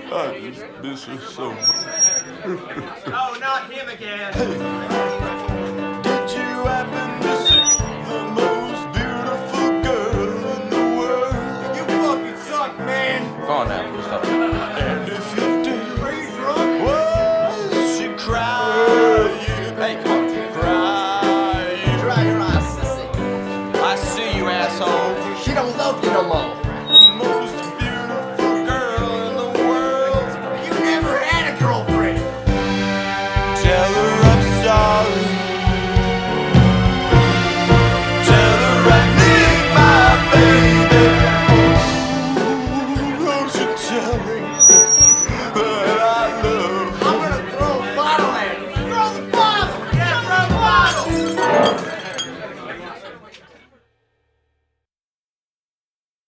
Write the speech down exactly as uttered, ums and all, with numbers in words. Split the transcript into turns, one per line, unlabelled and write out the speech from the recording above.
I just miss her so much.
Oh, not him again.